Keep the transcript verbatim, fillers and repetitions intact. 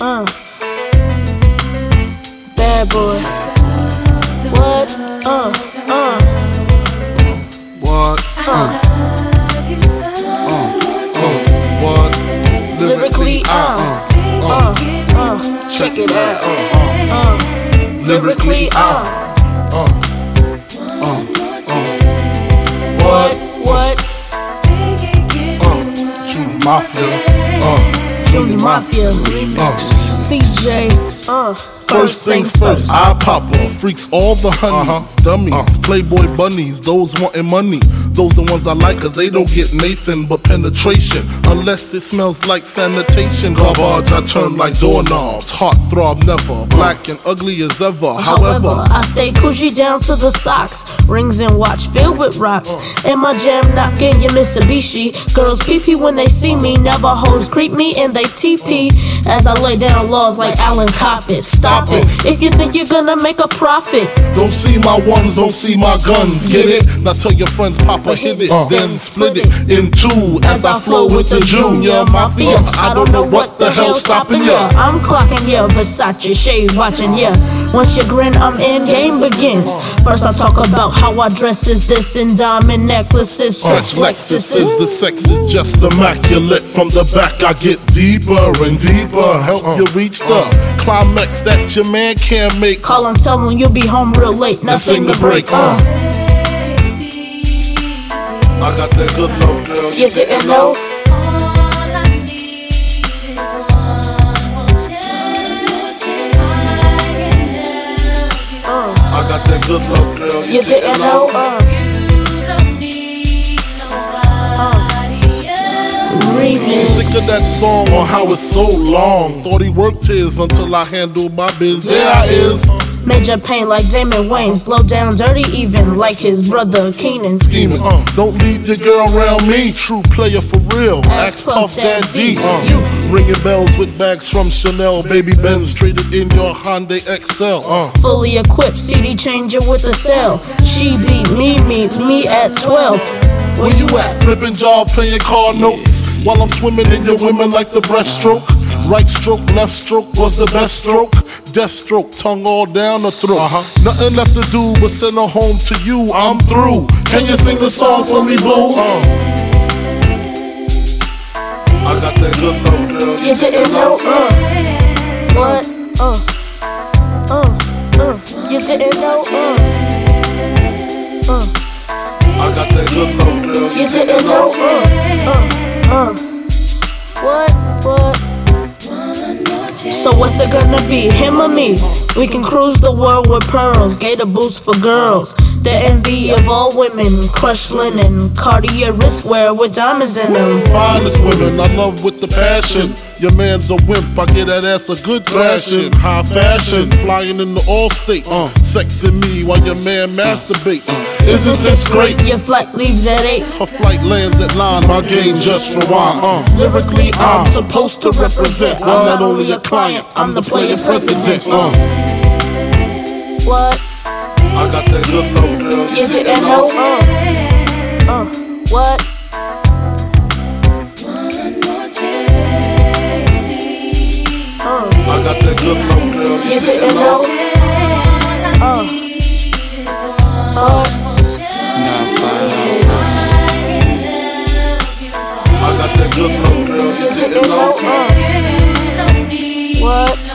Uh. Bad boy. What? Uh. Uh. What? Uh. Uh. Uh. What? Lyrically, uh. Uh. Uh. Check it out. Uh. Uh. Lyrically, uh. Uh. Uh. Uh. What? What? Uh. Junior Mafia. Uh. Junior Mafia. Uh. C J. Uh. First things first, I pop her, freaks all the honeys, uh-huh. dummies, uh. Playboy bunnies, those wanting money. Those the ones I like cause they don't get Nathan but penetration. Unless it smells like sanitation. Garbage, I turn like doorknobs. Heart throb never, black and ugly as ever. However, However, I stay Coogi down to the socks. Rings and watch filled with rocks. And my jam knocking your Mitsubishi. Girls pee-pee when they see me. Never hoes creep me and they T P. As I lay down laws like Alan Coppet. Stop it if you think you're gonna make a profit. Don't see my ones, don't see my guns. Get it? Now tell your friends Papa hit it, uh. then split it in two. As I flow with the Junior Mafia, I don't know what the hell's stopping ya. I'm clocking ya, Versace shade watching ya. Once you grin, I'm in, game begins. First I talk about how I dress is this in diamond necklaces, stretch uh, Lexuses. The sex is just immaculate. From the back I get deeper and deeper. Help uh, you reach the uh, climax that your man can't make. Call him, tell him you'll be home real late. Now sing the break. Uh. I got that good love, girl. You didn't know? I got that good love, girl. You didn't know? Uh. Sick of that song on how it's so long. Thought he worked his until I handled my biz. There I is. Major pain like Damon Wayans, low down, dirty even like his brother Keenan. Scheming, uh, don't leave your girl around me. True player for real. Ask Puff Daddy. Uh, you ringing bells with bags from Chanel, baby Benz traded in your Hyundai X L. Uh, fully equipped, C D changer with a cell. She beat me, me, me at twelve. Where you at? Flipping job, playing car notes. While I'm swimming in your women like the breaststroke. Right stroke, left stroke was the best stroke. Death stroke, tongue all down the throat. Uh-huh. Nothing left to do but send her home to you. I'm through. Can you sing the song for me, boo? Uh. I got that good love, girl. You didn't know? Uh. What? Uh. Uh. Uh. You didn't know? Uh. Uh. I got that good love, girl. You didn't know? Uh. Uh. Uh. What? What? So what's it gonna be, him or me? We can cruise the world with pearls, gator boots for girls. The envy of all women, crushed linen, Cartier wristwear with diamonds in them. Finest women, I love with the passion. Your man's a wimp, I get that ass a good thrashing. High fashion, flying in the all states. Uh, sexing me while your man masturbates. Isn't this great? Your flight leaves at eight. Her flight lands at nine, my game just rewind. Uh, lyrically, I'm supposed to represent. I'm not only a client, I'm the player president. Uh. What? I got that good love, girl. You didn't know? Uh. Uh. What? I got that good love, girl. You didn't know? Uh. Uh. I got that good love, girl. You didn't know? Uh. What?